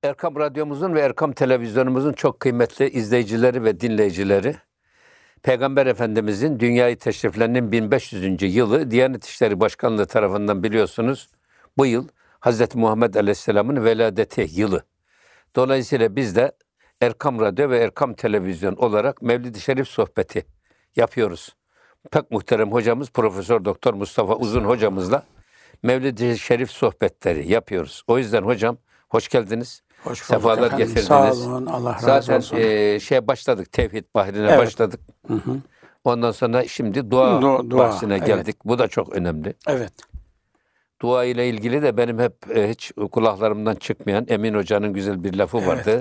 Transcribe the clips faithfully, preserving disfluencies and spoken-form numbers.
Erkam Radyomuzun ve Erkam Televizyonumuzun çok kıymetli izleyicileri ve dinleyicileri, Peygamber Efendimizin dünyayı teşriflerinin bin beş yüzüncü yılı Diyanet İşleri Başkanlığı tarafından biliyorsunuz bu yıl Hazreti Muhammed Aleyhisselam'ın veladeti yılı. Dolayısıyla biz de Erkam Radyo ve Erkam Televizyon olarak Mevlid-i Şerif sohbeti yapıyoruz. Pek muhterem hocamız Profesör Doktor Mustafa Uzun hocamızla Mevlid-i Şerif sohbetleri yapıyoruz. O yüzden hocam hoş geldiniz. Hoş bulduk Sefalar efendim. getirdiniz. Sağ olun. Allah razı Zaten olsun. e, şey başladık, tevhid bahrine Evet. başladık. Hı hı. Ondan sonra şimdi dua, Du- dua, bahsine evet. geldik. Bu da çok önemli. Evet. Dua ile ilgili de benim hep e, hiç kulaklarımdan çıkmayan Emin Hoca'nın güzel bir lafı Evet. vardı.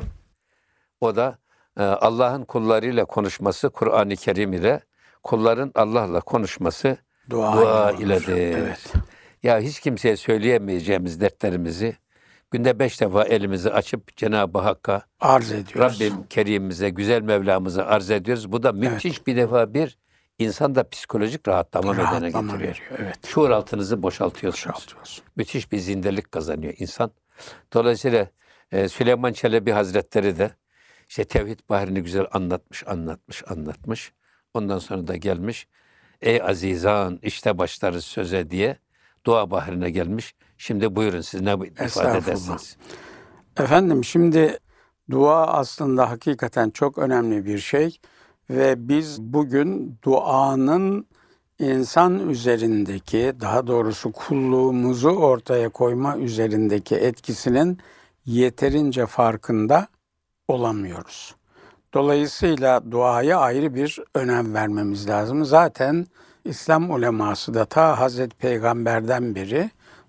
O da e, Allah'ın kullarıyla konuşması Kur'an-ı Kerim ile, kulların Allah'la konuşması Dua, dua ile olur. iledir. Evet. Ya hiç kimseye söyleyemeyeceğimiz dertlerimizi günde beş defa elimizi açıp Cenab-ı Hakk'a, Arz ediyoruz. Rabbim Kerim'imize, güzel Mevlamıza arz ediyoruz. Bu da müthiş bir defa bir insanda psikolojik rahatlama meydana Rahatlama getiriyor. veriyor. Evet. Şuur altınızı boşaltıyorsunuz. Boşaltıyoruz. Müthiş bir zindelik kazanıyor insan. Dolayısıyla e, Süleyman Çelebi Hazretleri de işte tevhid bahrini güzel anlatmış, anlatmış, anlatmış. Ondan sonra da gelmiş. Ey azizan işte başlarız söze diye dua bahrine gelmiş. Şimdi buyurun siz ne ifade Estağfurullah. edersiniz? Efendim şimdi dua aslında hakikaten çok önemli bir şey ve biz bugün duanın insan üzerindeki, daha doğrusu kulluğumuzu ortaya koyma üzerindeki etkisinin yeterince farkında olamıyoruz. Dolayısıyla duaya ayrı bir önem vermemiz lazım. Zaten İslam uleması da ta Hazreti Peygamber'den beri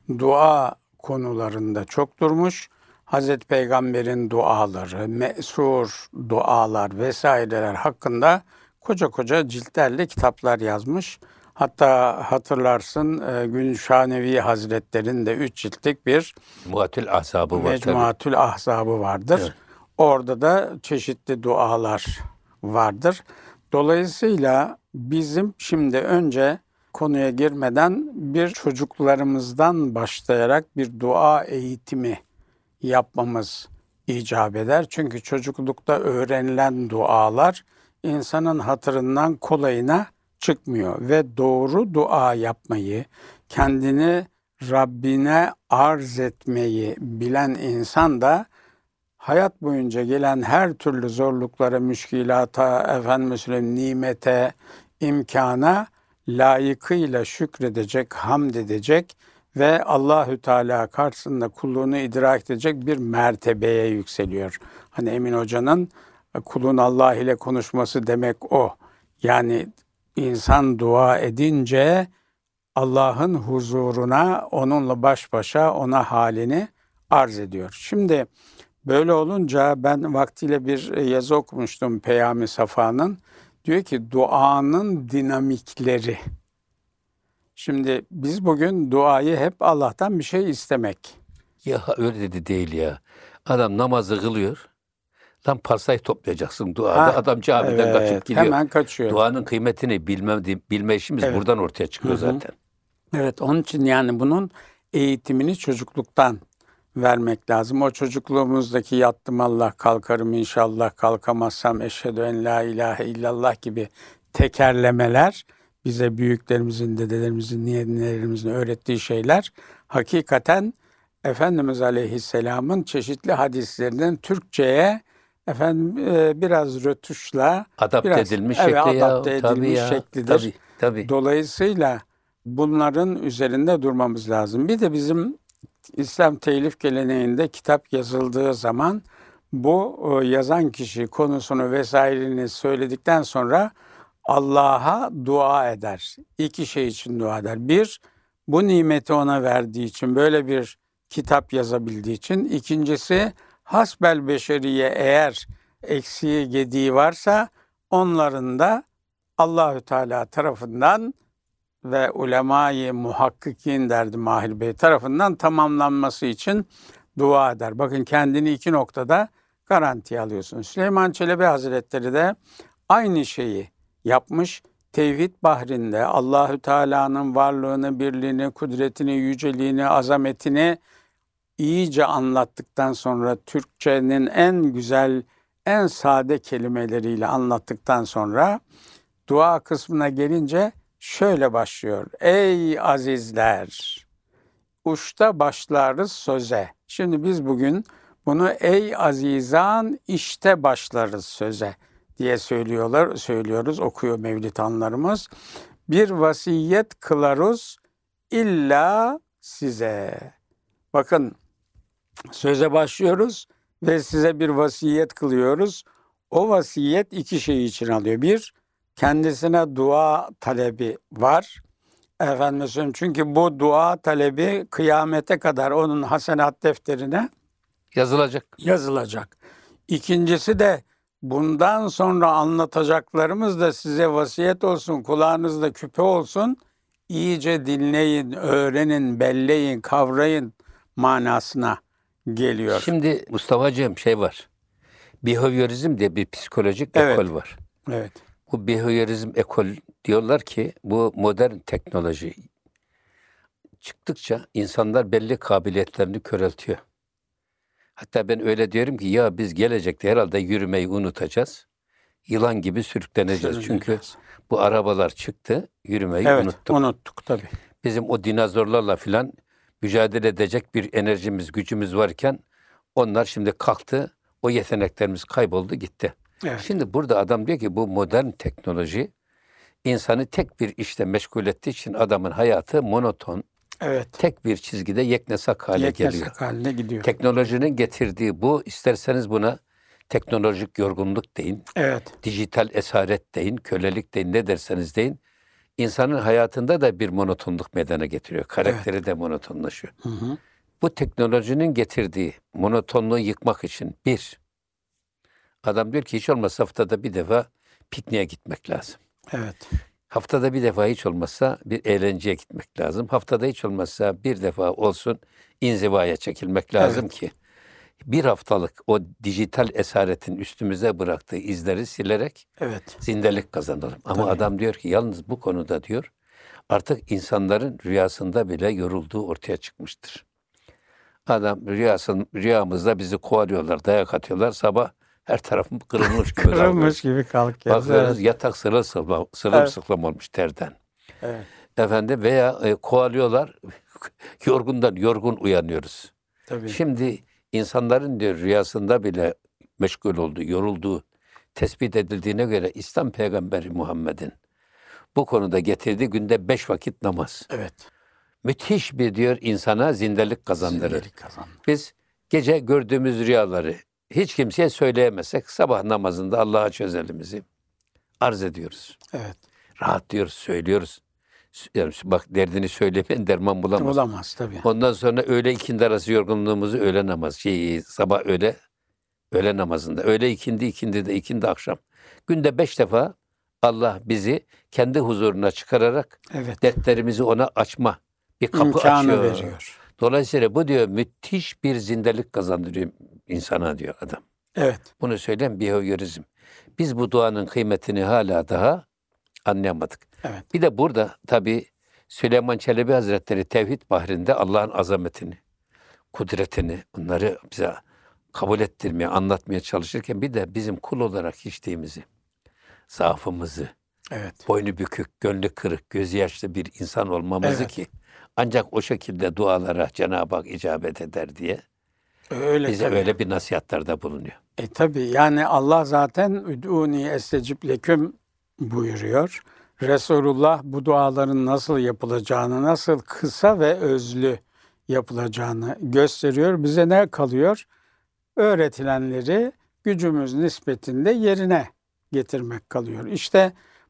dua konularında çok durmuş. Hazreti Peygamber'in duaları, me'sur dualar vesaireler hakkında koca koca ciltlerle kitaplar yazmış. Hatta hatırlarsın e, Gülşanevi Hazretleri'nin de üç ciltlik bir Muatül asabı var tabii. Mecmuatül Ahzabı vardır. Evet. Orada da çeşitli dualar vardır. Dolayısıyla bizim şimdi önce konuya girmeden bir çocuklarımızdan başlayarak bir dua eğitimi yapmamız icap eder. Çünkü çocuklukta öğrenilen dualar insanın hatırından kolayına çıkmıyor ve doğru dua yapmayı, kendini Rabbine arz etmeyi bilen insan da hayat boyunca gelen her türlü zorluklara, müşkilata, efendim söyleyeyim, nimete, imkana layıkıyla şükredecek, hamd edecek ve Allahü Teala karşısında kulluğunu idrak edecek bir mertebeye yükseliyor. Hani Emin Hoca'nın kulun Allah ile konuşması demek o. Yani insan dua edince Allah'ın huzuruna onunla baş başa ona halini arz ediyor. Şimdi böyle olunca ben vaktiyle bir yazı okumuştum Peyami Safa'nın. Diyor ki duanın dinamikleri. Şimdi biz bugün duayı hep Allah'tan bir şey istemek. Ya öyle dedi değil ya. Adam namazı kılıyor. Lan parsayı toplayacaksın duada. Ha, Adam camiden evet, kaçıp gidiyor. hemen kaçıyor. Duanın kıymetini bilmem, bilme işimiz Evet. buradan ortaya çıkıyor Hı hı. zaten. Evet, onun için yani bunun eğitimini çocukluktan vermek lazım. O çocukluğumuzdaki yattım Allah kalkarım inşallah, kalkamazsam eşhedü en la ilahe illallah gibi tekerlemeler bize büyüklerimizin, dedelerimizin, ninelerimizin öğrettiği şeyler hakikaten Efendimiz Aleyhisselam'ın çeşitli hadislerinin Türkçe'ye efendim e, biraz rötuşla Adapte biraz edilmiş evet, şekli ya. adapte Tabii edilmiş ya. şeklidir. Tabii, tabii. Dolayısıyla bunların üzerinde durmamız lazım. Bir de bizim İslam telif geleneğinde kitap yazıldığı zaman bu yazan kişi konusunu vesaireni söyledikten sonra Allah'a dua eder. İki şey için dua eder. Bir, bu nimeti ona verdiği için, böyle bir kitap yazabildiği için. İkincisi, hasbel beşeriye eğer eksiği, gediği varsa onların da Allahü Teala tarafından ve ulema-i muhakkikin derdi Mahir Bey tarafından tamamlanması için dua eder. Bakın kendini iki noktada garantiye alıyorsun. Süleyman Çelebi Hazretleri de aynı şeyi yapmış. Tevhid bahrinde Allahü Teala'nın varlığını, birliğini, kudretini, yüceliğini, azametini iyice anlattıktan sonra, Türkçenin en güzel, en sade kelimeleriyle anlattıktan sonra dua kısmına gelince şöyle başlıyor. Ey azizler, uçta başlarız söze. Şimdi biz bugün bunu ey azizan işte başlarız söze diye söylüyorlar, söylüyoruz, okuyor mevlid anlarımız. Bir vasiyet kılarız illa size. Bakın, söze başlıyoruz ve size bir vasiyet kılıyoruz. O vasiyet iki şey için alıyor. Bir, kendisine dua talebi var. Efendim söyleyeyim, çünkü bu dua talebi kıyamete kadar onun hasenat defterine Yazılacak. yazılacak. İkincisi de bundan sonra anlatacaklarımız da size vasiyet olsun, kulağınızda küpe olsun. İyice dinleyin, öğrenin, belleyin, kavrayın manasına geliyor. Şimdi Mustafa'cığım şey var. Behaviorizm diye bir psikolojik Evet. ekol var. Evet. Bu behaviorizm ekol diyorlar ki bu modern teknoloji çıktıkça insanlar belli kabiliyetlerini köreltiyor. Hatta ben öyle diyorum ki ya biz gelecekte herhalde yürümeyi unutacağız. Yılan gibi sürükleneceğiz. Çünkü bu arabalar çıktı, yürümeyi Evet, unuttuk. unuttuk tabii. Bizim o dinozorlarla filan mücadele edecek bir enerjimiz, gücümüz varken onlar şimdi kalktı, o yeteneklerimiz kayboldu gitti. Evet. Şimdi burada adam diyor ki bu modern teknoloji insanı tek bir işle meşgul ettiği için adamın hayatı monoton, Evet. tek bir çizgide yeknesak hale geliyor. Yeknesak haline gidiyor. Teknolojinin getirdiği bu, isterseniz buna teknolojik yorgunluk deyin, Evet. dijital esaret deyin, kölelik deyin, ne derseniz deyin. İnsanın hayatında da bir monotonluk meydana getiriyor. Karakteri de monotonlaşıyor. Hı hı. Bu teknolojinin getirdiği monotonluğu yıkmak için bir, adam diyor ki hiç olmazsa haftada bir defa pikniğe gitmek lazım. Evet. Haftada bir defa hiç olmazsa bir eğlenceye gitmek lazım. Haftada hiç olmazsa bir defa olsun inzivaya çekilmek lazım Evet. ki bir haftalık o dijital esaretin üstümüze bıraktığı izleri silerek Evet. zindelik kazanalım. Ama Tabii. adam diyor ki yalnız bu konuda diyor artık insanların rüyasında bile yorulduğu ortaya çıkmıştır. Adam rüyasın, rüyamızda bizi kovalıyorlar, dayak atıyorlar. Sabah her tarafım kırılmış gibi Kırılmış kalkıyoruz. gibi kalkıyoruz. Bakıyoruz Evet. yatak sırılsıklam, sırılsıklam olmuş terden. Evet. Efendim veya e, kovalıyorlar, yorgundan yorgun uyanıyoruz. Tabii. Şimdi insanların diyor rüyasında bile meşgul olduğu, yorulduğu tespit edildiğine göre İslam peygamberi Muhammed'in bu konuda getirdiği günde beş vakit namaz. Evet. Müthiş bir diyor insana zindelik kazandırır. Zindelik kazandı. Biz gece gördüğümüz rüyaları hiç kimseye söyleyemezsek sabah namazında Allah'a çözelimizi arz ediyoruz. Evet. Rahat diyoruz, söylüyoruz. Yani bak derdini söylemeyen derman bulamaz. Bulamaz tabii. Ondan sonra öğle ikindi arası yorgunluğumuzu öğle namazı, şey, sabah öğle, öğle namazında. Öğle ikindi, ikindi de ikindi akşam. Günde beş defa Allah bizi kendi huzuruna çıkararak Evet. dertlerimizi ona açma bir kapı İmkanı açıyor. veriyor. Dolayısıyla bu diyor müthiş bir zindelik kazandırıyor insana diyor adam. Evet. Bunu söyleyen behaviorizm. Biz bu duanın kıymetini hala daha anlayamadık. Evet. Bir de burada tabii Süleyman Çelebi Hazretleri tevhid bahrinde Allah'ın azametini, kudretini, bunları bize kabul ettirmeye, anlatmaya çalışırken bir de bizim kul olarak içtiğimizi, zaafımızı, Evet. boynu bükük, gönlü kırık, gözü yaşlı bir insan olmamızı Evet. ki ancak o şekilde dualara Cenab-ı Hak icabet eder diye Öyle bize tabii. öyle bir nasihatlarda bulunuyor. E tabii, yani Allah zaten "Üdûni estecib leküm" buyuruyor. Resulullah bu duaların nasıl yapılacağını, nasıl kısa ve özlü yapılacağını gösteriyor. Bize ne kalıyor? Öğretilenleri gücümüz nispetinde yerine getirmek kalıyor. İşte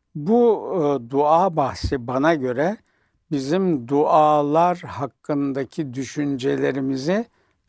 bu e, dua bahsi bana göre bizim dualar hakkındaki düşüncelerimizi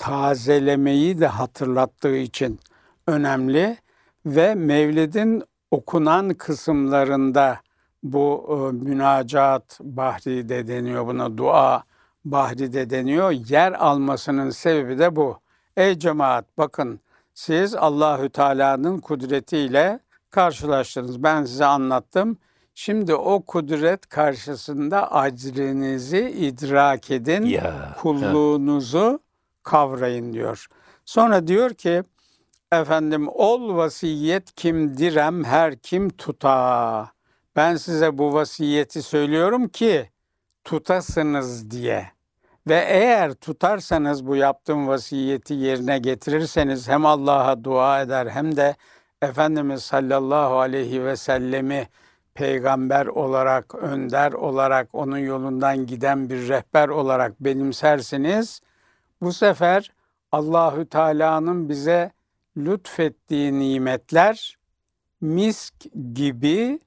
tazelemeyi de hatırlattığı için önemli ve Mevlid'in okunan kısımlarında bu e, münacat bahri de deniyor, buna dua bahri de deniyor. Yer almasının sebebi de bu. Ey cemaat, bakın siz Allahü Teala'nın kudretiyle karşılaştınız. Ben size anlattım. Şimdi o kudret karşısında aczinizi idrak edin. Ya, Kulluğunuzu kavrayın diyor. Sonra diyor ki efendim ol vasiyet kim direm her kim tuta. Ben size bu vasiyeti söylüyorum ki tutasınız diye. Ve eğer tutarsanız bu yaptığım vasiyeti yerine getirirseniz hem Allah'a dua eder hem de Efendimiz sallallahu aleyhi ve sellemi peygamber olarak, önder olarak, onun yolundan giden bir rehber olarak benimsersiniz. Bu sefer Allahü Teala'nın bize lütfettiği nimetler misk gibi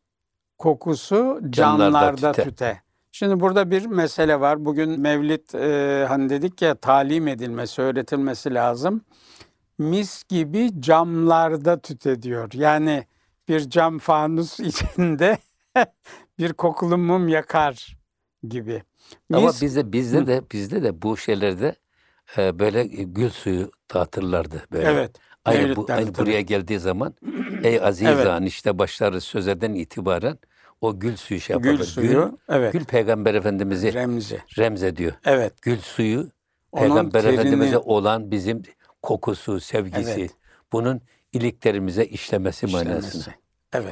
kokusu Canlarda canlarda tüte. tüte. Şimdi burada bir mesele var. Bugün Mevlid e, hani dedik ya talim edilmesi, öğretilmesi lazım. Mis gibi camlarda tüte diyor. Yani bir cam fanus içinde bir kokulu mum yakar gibi. Ama Mis, bizde bizde de bizde de bu şeylerde e, böyle gül suyu dağıtırlardı böyle. evet. Aynı bu Mevlütlerde aynı tabii. buraya geldiği zaman ey azizan işte başları sözeden itibaren o gül suyu şey yaparlar. Gül suyu, evet. Gül Peygamber Efendimiz'i Remzi. remz ediyor. Evet. Gül suyu Onun Peygamber terini- Efendimiz'e olan bizim kokusu, sevgisi, Evet. bunun iliklerimize işlemesi manasına. İşlemesi. Evet.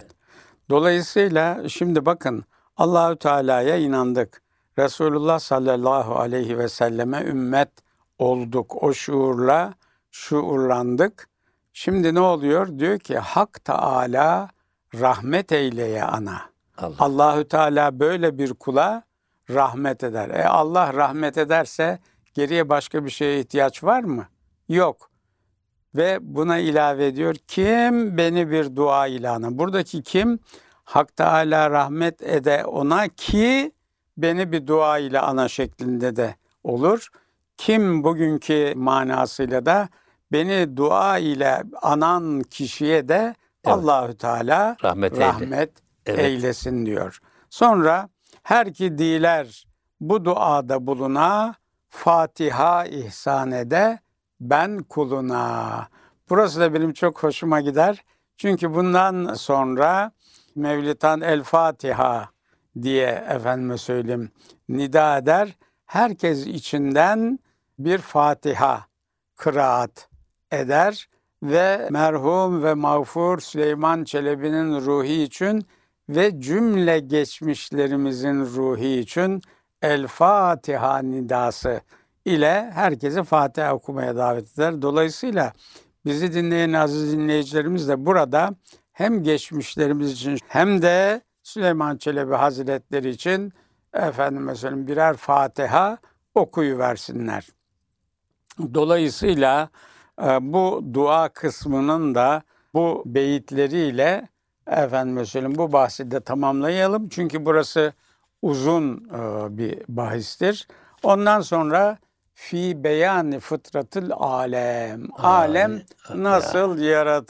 Dolayısıyla şimdi bakın Allahü Teala'ya inandık. Resulullah sallallahu aleyhi ve selleme ümmet olduk. O şuurla şuurlandık. Şimdi ne oluyor? Diyor ki Hak Teala rahmet eyleye ana. Allah. Allahü Teala böyle bir kula rahmet eder. E Allah rahmet ederse geriye başka bir şeye ihtiyaç var mı? Yok. Ve buna ilave ediyor. Kim beni bir dua ilana. Buradaki kim? Hak Teala rahmet ede ona ki beni bir dua ile ana şeklinde de olur. Kim bugünkü manasıyla da beni dua ile anan kişiye de Evet. Allahü Teala Rahmet eyle. rahmet Evet. eylesin diyor. Sonra her ki diler bu duada buluna Fatiha ihsan ede ben kuluna. Burası da benim çok hoşuma gider. Çünkü bundan sonra Mevlitan El Fatiha diye efendime söyleyeyim nida eder. Herkes içinden bir Fatiha kıraat eder ve merhum ve mağfur Süleyman Çelebi'nin ruhu için ve cümle geçmişlerimizin ruhu için El Fatiha nidası ile herkesi Fatiha okumaya davet eder. Dolayısıyla bizi dinleyen aziz dinleyicilerimiz de burada hem geçmişlerimiz için hem de Süleyman Çelebi Hazretleri için efendime söyleyeyim birer Fatiha okuyuversinler. Dolayısıyla bu dua kısmının da bu beyitleriyle efendime söyleyeyim bu bahsi de tamamlayalım. Çünkü burası uzun bir bahistir. Ondan sonra fi beyani fıtratıl alem. Alem Ay, nasıl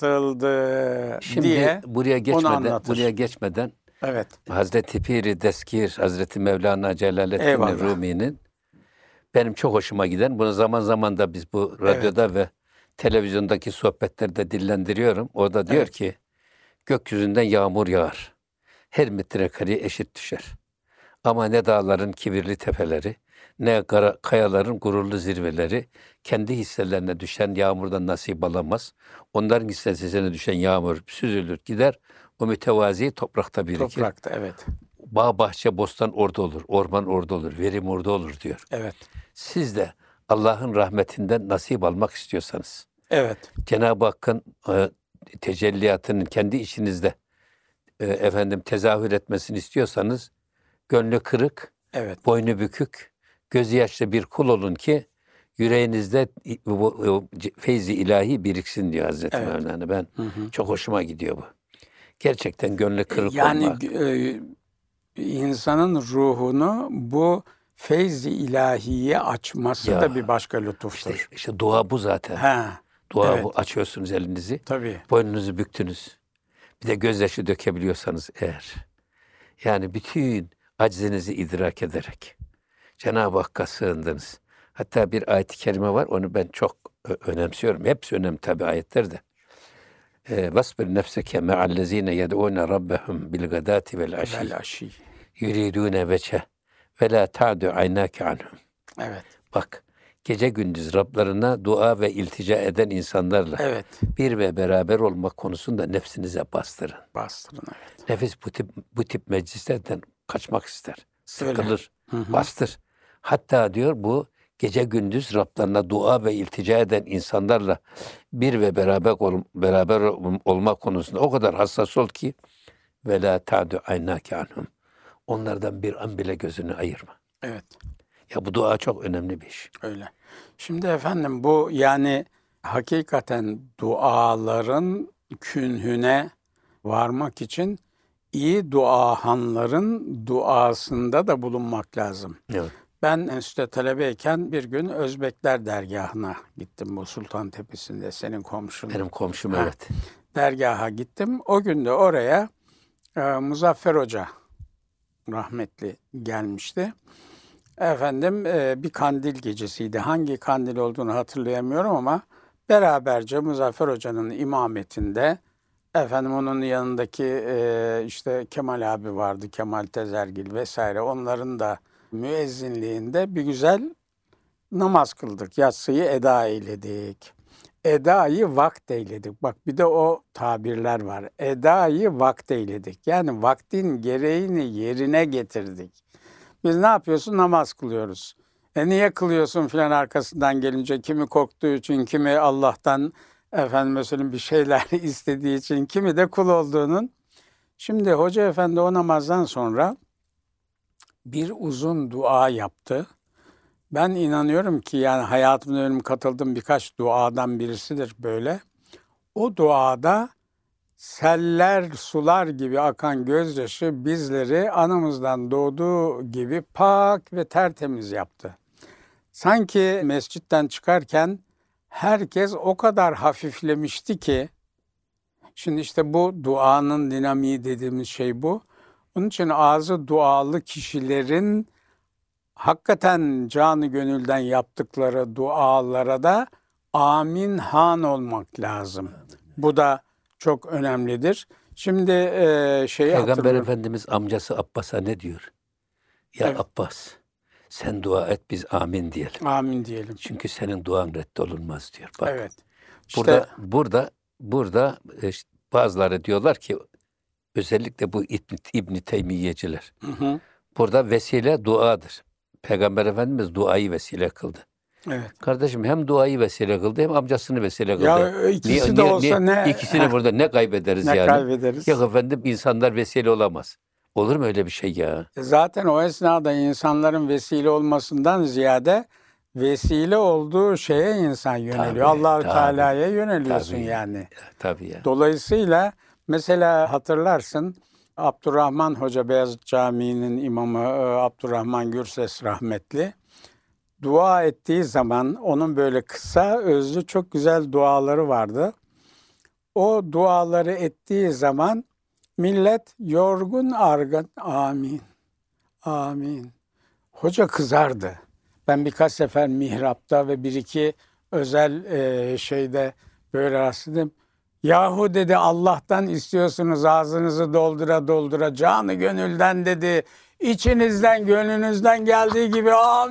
yaratıldı Şimdi diye buraya onu geçmeden anlatır. buraya geçmeden Evet. Hazreti Piri Deskir, Hazreti Mevlana Celaleddin Eyvallah. Rumi'nin benim çok hoşuma giden, bunu zaman zaman da biz bu radyoda ve televizyondaki sohbetlerde dillendiriyorum. O da diyor Evet. ki, gökyüzünden yağmur yağar. Her metrekare eşit düşer. Ama ne dağların kibirli tepeleri, ne kara, kayaların gururlu zirveleri kendi hisselerine düşen yağmurdan nasip alamaz. Onların hissesine düşen yağmur süzülür gider. O mütevazi toprakta birikir. Toprakta evet. Bağ, bahçe, bostan orada olur. Orman orada olur. Verim orada olur diyor. Evet. Siz de Allah'ın rahmetinden nasip almak istiyorsanız, Evet. Cenab-ı Hakk'ın e, tecelliyatının kendi içinizde e, efendim tezahür etmesini istiyorsanız, gönlü kırık, Evet. boynu bükük, gözü yaşlı bir kul olun ki yüreğinizde bu feyzi ilahi biriksin diyor Hazreti Evet. Mevlana. Ben Hı hı. çok hoşuma gidiyor bu. Gerçekten gönlü kırık Yani olmak. e, insanın ruhunu bu feyzi ilahiye açması Ya, da bir başka lütuftur. İşte, işte dua bu zaten. Ha, Dua evet. bu. Açıyorsunuz elinizi, tabii. boynunuzu büktünüz. Bir de gözyaşı dökebiliyorsanız eğer. Yani bütün aczinizi idrak ederek Cenab-ı Hakk'a sığındınız. Hatta bir ayet-i kerime var, onu ben çok önemsiyorum. Hepsi önemli tabi ayetler de. وَاسْبِرْ نَفْسَكَ مَعَ الَّذ۪ينَ يَدْعُونَ رَبَّهُمْ بِالْغَدَاتِ وَالْعَشِيِّ Velaşi. يُرِيدُونَ وَجْهَهُ وَلَا تَعْدُ عَيْنَاكَ عَنْهُمْ. Evet. Bak, gece gündüz Rablarına dua ve iltica eden insanlarla Evet. bir ve beraber olmak konusunda nefsinize bastırın. Bastırın, evet. Nefis bu tip bu tip meclislerden kaçmak ister. Sıkılır. Hı hı. Bastır. Hatta diyor bu gece gündüz Rablarına dua ve iltica eden insanlarla bir ve beraber ol, beraber ol- olma konusunda o kadar hassas ol ki ve la ta'du aynake anhum. Onlardan bir an bile gözünü ayırma. Evet. Ya bu dua çok önemli bir iş. Öyle. Şimdi efendim bu yani hakikaten duaların künhüne varmak için iyi duahanların duasında da bulunmak lazım. Evet. Ben enstitüde talebeyken bir gün Özbekler dergahına gittim, bu Sultan Tepesi'nde, senin komşun. Benim komşum Ha. evet. Dergaha gittim. O gün de oraya e, Muzaffer Hoca rahmetli gelmişti. Efendim e, bir kandil gecesiydi. Hangi kandil olduğunu hatırlayamıyorum ama beraberce Muzaffer Hoca'nın imametinde, efendim onun yanındaki e, işte Kemal abi vardı, Kemal Tezergil vesaire, onların da müezzinliğinde bir güzel namaz kıldık. Yatsıyı eda eyledik. Edayı vakt eyledik. Bak bir de o tabirler var. Edayı vakt eyledik. Yani vaktin gereğini yerine getirdik. Biz ne yapıyorsun? Namaz kılıyoruz. E niye kılıyorsun filan arkasından gelince, kimi korktuğu için, kimi Allah'tan efendim mesela bir şeyler istediği için, kimi de kul olduğunun. Şimdi Hoca Efendi o namazdan sonra bir uzun dua yaptı. Ben inanıyorum ki yani hayatımda benim katıldığım birkaç duadan birisidir böyle. O duada seller sular gibi akan gözyaşı bizleri anamızdan doğduğu gibi pak ve tertemiz yaptı. Sanki mescitten çıkarken herkes o kadar hafiflemişti ki, şimdi işte bu duanın dinamiği dediğimiz şey bu. Onun için ağzı dualı kişilerin hakikaten canı gönülden yaptıkları dualara da amin han olmak lazım. Bu da çok önemlidir. Şimdi e, şeyi Peygamber hatırlıyorum. Efendimiz amcası Abbas'a ne diyor? Ya Evet. Abbas sen dua et biz amin diyelim. Amin diyelim. Çünkü senin duan reddolunmaz diyor. Bak, Evet. İşte burada burada burada e, işte bazıları diyorlar ki özellikle bu İbn, İbn Teymiyeciler. hı hı, Burada vesile duadır. Peygamber Efendimiz duayı vesile kıldı. evet. Kardeşim hem duayı vesile kıldı hem amcasını vesile kıldı. Ya ikisi de olsa ne ikisini heh, burada ne kaybederiz ne yani? kaybederiz? Ya efendim insanlar vesile olamaz. Olur mu öyle bir şey ya? Zaten o esnada insanların vesile olmasından ziyade vesile olduğu şeye insan yöneliyor. Tabii, Allahü tabii, Teala'ya yöneliyorsun tabii. yani. Tabii ya. Dolayısıyla mesela hatırlarsın Abdurrahman Hoca, Beyazıt Camii'nin imamı e, Abdurrahman Gürses rahmetli, dua ettiği zaman onun böyle kısa özlü çok güzel duaları vardı. O duaları ettiği zaman millet yorgun argın amin, amin. Hoca kızardı. Ben birkaç sefer mihrapta ve bir iki özel e, şeyde böyle rastladım. Yahu dedi, Allah'tan istiyorsunuz ağzınızı doldura doldura, canı gönülden dedi. İçinizden gönlünüzden geldiği gibi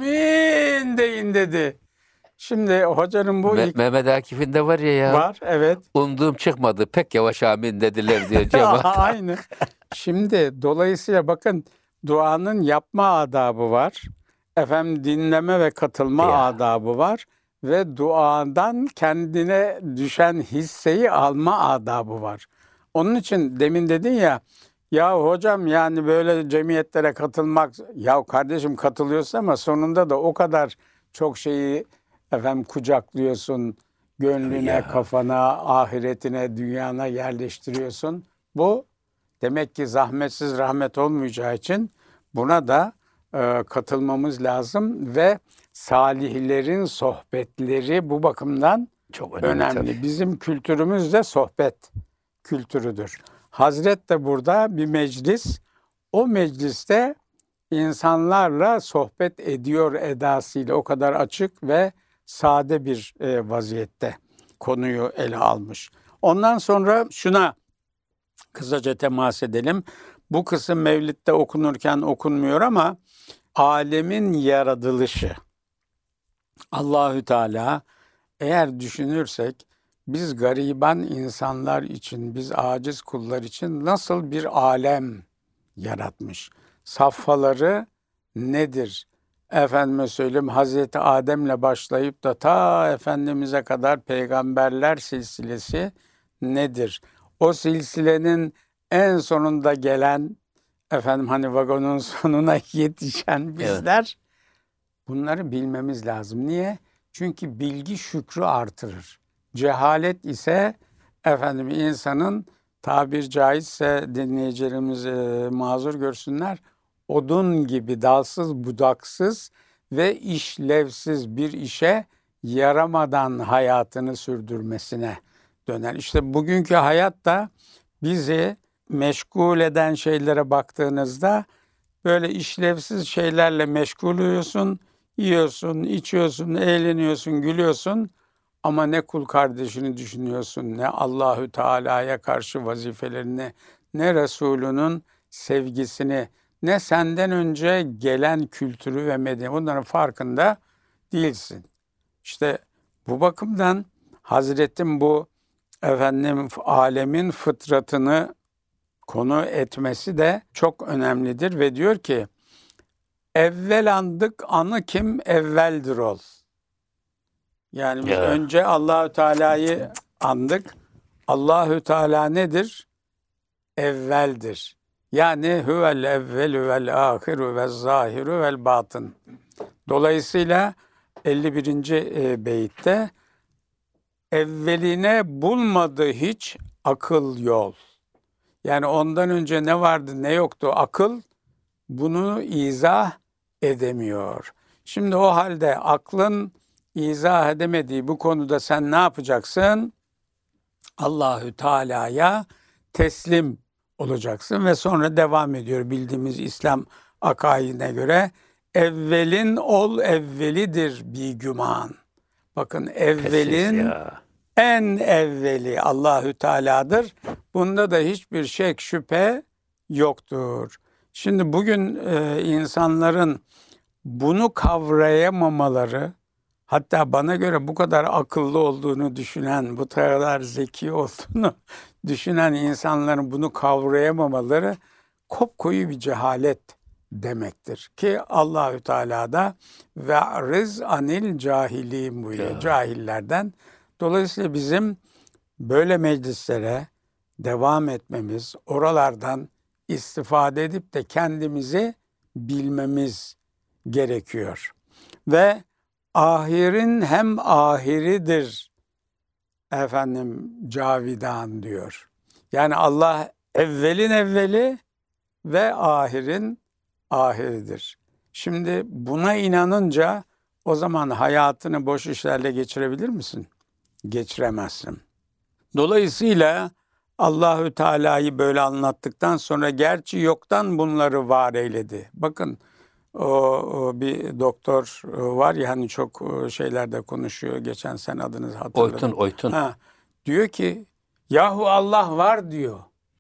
amin deyin dedi. Şimdi hocanın bu Me- ilk Mehmet Akif'in de var ya ya. var, evet. Umduğum çıkmadı. Pek yavaş amin dediler diyor cemaat. Aynı. Şimdi dolayısıyla bakın, duanın yapma adabı var. Efendim dinleme ve katılma Ya. adabı var. Ve duadan kendine düşen hisseyi alma adabı var. Onun için demin dedin ya, ya hocam yani böyle cemiyetlere katılmak, ya kardeşim katılıyorsun ama sonunda da o kadar çok şeyi efendim kucaklıyorsun, gönlüne, Ya. kafana, ahiretine, dünyana yerleştiriyorsun. Bu demek ki zahmetsiz rahmet olmayacağı için buna da e, katılmamız lazım ve salihlerin sohbetleri bu bakımdan Çok önemli. önemli. tabii. Bizim kültürümüz de sohbet kültürüdür. Hazret de burada bir meclis. O mecliste insanlarla sohbet ediyor edasıyla o kadar açık ve sade bir e, vaziyette konuyu ele almış. Ondan sonra şuna kısaca temas edelim. Bu kısım Mevlid'de okunurken okunmuyor ama alemin yaratılışı. Allahü Teala eğer düşünürsek biz gariban insanlar için, biz aciz kullar için nasıl bir alem yaratmış? Safhaları nedir? Efendime söyleyeyim Hazreti Adem'le başlayıp da ta Efendimiz'e kadar peygamberler silsilesi nedir? O silsilenin en sonunda gelen efendim hani vagonun sonuna yetişen bizler bunları bilmemiz lazım. Niye? Çünkü bilgi şükrü artırır. Cehalet ise efendim insanın tabir caizse dinleyicilerimiz e, mazur görsünler odun gibi dalsız budaksız ve işlevsiz bir işe yaramadan hayatını sürdürmesine döner. İşte bugünkü hayat da bizi meşgul eden şeylere baktığınızda böyle işlevsiz şeylerle meşgul oluyorsun, yiyorsun, içiyorsun, eğleniyorsun, gülüyorsun ama ne kul kardeşini düşünüyorsun, ne Allahü Teala'ya karşı vazifelerini, ne Resulünün sevgisini, ne senden önce gelen kültürü ve medeniyeti bunların farkında değilsin. İşte bu bakımdan Hazretim bu efendim alemin fıtratını konu etmesi de çok önemlidir ve diyor ki evvel andık anı kim evveldir ol. Yani biz Ya. önce Allahü Teala'yı andık. Allahü Teala nedir? Evveldir. Yani huvel evvelü vel ahiru vel zahiru vel batın. Dolayısıyla elli birinci beytte evveline bulmadı hiç akıl yol. Yani ondan önce ne vardı ne yoktu akıl bunu izah edemiyor. Şimdi o halde aklın izah edemediği bu konuda sen ne yapacaksın? Allahü Teala'ya teslim olacaksın ve sonra devam ediyor bildiğimiz İslam akaidine göre evvelin ol evvelidir bir güman. Bakın evvelin en evveli Allahü Teala'dır. Bunda da hiçbir şek şüphe yoktur. Şimdi bugün e, insanların bunu kavrayamamaları, hatta bana göre bu kadar akıllı olduğunu düşünen, bu kadar zeki olduğunu düşünen insanların bunu kavrayamamaları kopkoyu bir cehalet demektir. Ki Allahü Teala da ve riz anil cahilin buyuruyor. Cahillerden. Dolayısıyla bizim böyle meclislere devam etmemiz, oralardan istifade edip de kendimizi bilmemiz gerekiyor. Ve ahirin hem ahiridir efendim cavidan diyor. Yani Allah evvelin evveli ve ahirin ahiridir. Şimdi buna inanınca o zaman hayatını boş işlerle geçirebilir misin? Geçiremezsin. Dolayısıyla Allahü Teala'yı böyle anlattıktan sonra gerçi yoktan bunları var eyledi. Bakın o, o bir doktor var ya hani çok şeylerde konuşuyor. Geçen sen adınızı hatırladım. Oytun, Oytun. Ha, diyor ki yahu Allah var diyor.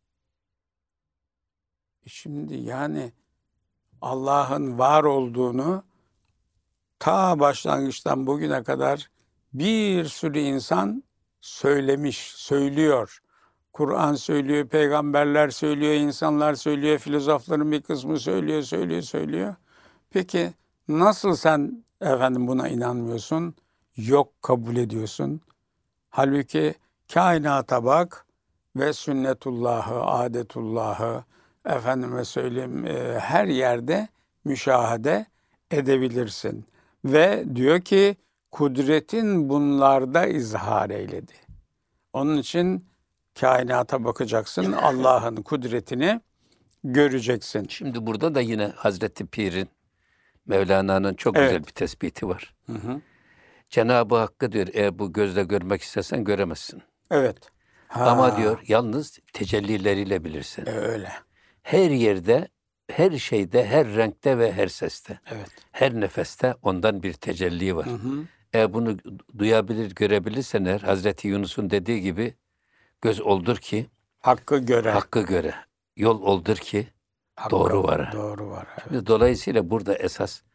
Şimdi yani Allah'ın var olduğunu ta başlangıçtan bugüne kadar bir sürü insan söylemiş, söylüyor. Kur'an söylüyor, peygamberler söylüyor, insanlar söylüyor, filozofların bir kısmı söylüyor, söylüyor, söylüyor. Peki nasıl sen efendim buna inanmıyorsun? Yok kabul ediyorsun. Halbuki kainata bak ve sünnetullahı, adetullahı, efendime söyleyeyim her yerde müşahede edebilirsin. Ve diyor ki kudretin bunlarda izhar eyledi. Onun için kainata bakacaksın, Allah'ın kudretini göreceksin. Şimdi burada da yine Hazreti Pir'in, Mevlana'nın çok Evet. güzel bir tespiti var. Hı hı. Cenab-ı Hakk'ı diyor eğer bu gözle görmek istersen göremezsin. Evet. Ha, Ama diyor yalnız tecellileriyle bilirsin. e, öyle. Her yerde, her şeyde, her renkte ve her seste, Evet. her nefeste ondan bir tecelli var. Hı hı. Eğer bunu duyabilir, görebilirsen eğer Hazreti Yunus'un dediği gibi göz oldur ki Hakkı göre. hakkı göre, yol oldur ki Hakkı doğru var. Doğru var. Evet. Şimdi dolayısıyla burada esas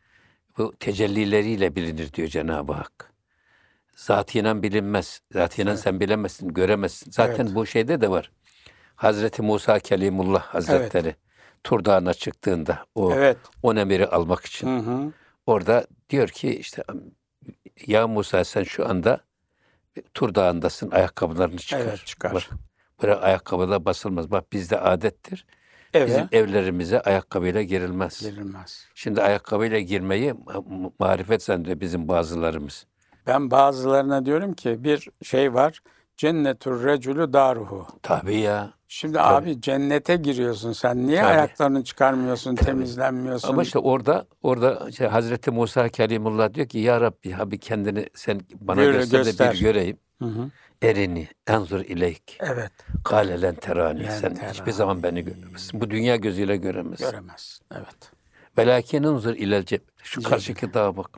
Bu tecellileriyle bilinir diyor Cenab-ı Hak. Zatıyla bilinmez. Zatıyla Evet. sen bilemezsin, göremezsin. Zaten Evet. bu şeyde de var. Hazreti Musa Kelimullah Hazretleri Tur Dağı'na çıktığında o Evet. on emiri almak için Hı hı. orada diyor ki işte ya Musa sen şu anda Tur Dağı'ndasın, ayakkabılarını çıkar. Evet, çıkar. Bak, buraya ayakkabıda basılmaz. Bak bizde adettir. Eve Bizim evlerimize ayakkabıyla girilmez. girilmez. Şimdi ayakkabıyla girmeyi ma- marifet zannediyor bizim bazılarımız. Ben bazılarına diyorum ki bir şey var. Cennetur recülü daruhu. Tabii ya. Şimdi Tabii. abi cennete giriyorsun sen. Niye Tabii. ayaklarını çıkarmıyorsun, temizlenmiyorsun? Ama işte orada orada işte Hazreti Musa Kelimullah diyor ki ya Rabbi abi kendini sen bana Gör- göster, göster. de bir göreyim. Hı hı. Erini enzur ileyk. Evet. Kâle len terani. Len Sen terani. hiçbir zaman beni göremezsin. Bu dünya gözüyle göremezsin. Göremez. Evet. Velakin enzur ilel cebel. Şu Cebel. karşıki dağa bak.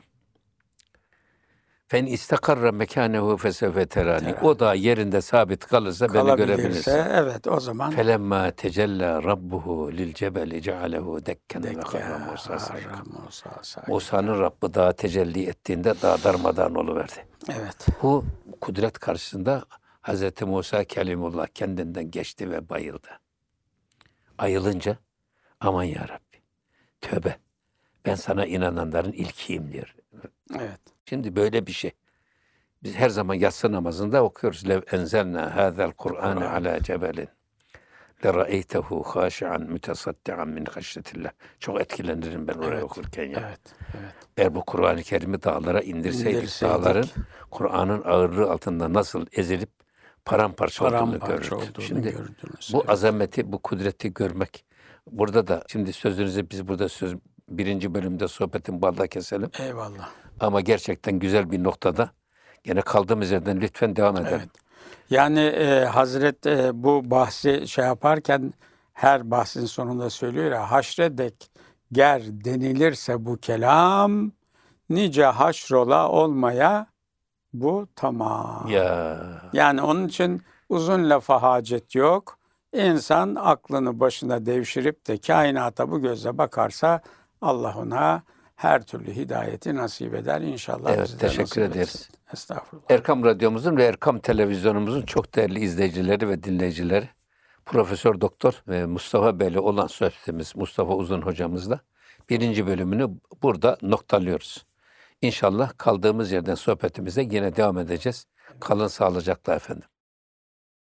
Fen istakarra mekânehu fesevfe terani. Terani. O dağ yerinde sabit kalırsa beni görebilirsin. Kalabilirse evet o zaman Felemma tecella rabbuhu lil cebeli cealehu dekken ve Dekke, harra Musa sayka. harra Musa sayka. Musa'nın Rabbi dağa tecelli ettiğinde dağ darmadağın oluverdi. Evet. Bu kudret karşısında Hz. Musa Kelimullah kendinden geçti ve bayıldı. Ayılınca aman ya Rabbi tövbe ben sana inananların ilkiyim diyor. Evet. Şimdi böyle bir şey. Biz her zaman yatsı namazında okuyoruz. Lev enzelna hâzel Kur'âne alâ cebelin lera'eytehu hâşi'an mütesaddi'an min haşyetillah. Çok etkilenirim ben oraya Evet. okurken ya. Evet. Evet. Eğer bu Kur'an-ı Kerim'i dağlara indirseydik, İndirseydik. dağların Kur'an'ın ağırlığı altında nasıl ezilip paramparça, olduğunu Paramparça görürdük. olduğunu Şimdi gördünüz. bu Evet. azameti, bu kudreti görmek. Burada da şimdi sözünüzü biz burada söz birinci bölümde sohbetin balda keselim. Eyvallah. Ama gerçekten güzel bir noktada gene kaldığımız yerden lütfen devam edelim. Evet. Yani e, Hazret e, bu bahsi şey yaparken her bahsin sonunda söylüyor ya haşredek ger denilirse bu kelam nice haşrola olmaya bu tamam. Ya Yani onun için uzun lafa hacet yok. İnsan aklını başına devşirip de kainata bu gözle bakarsa Allah ona her türlü hidayeti nasip eder inşallah. Evet, bize teşekkür nasip ederiz. etsin. Estağfurullah. Erkam Radyomuzun ve Erkam Televizyonumuzun çok değerli izleyicileri ve dinleyicileri Profesör Doktor ve Mustafa Bey'le olan sohbetimiz Mustafa Uzun hocamızla birinci bölümünü burada noktalıyoruz. İnşallah kaldığımız yerden sohbetimize yine devam edeceğiz. Kalın sağlıcakla efendim.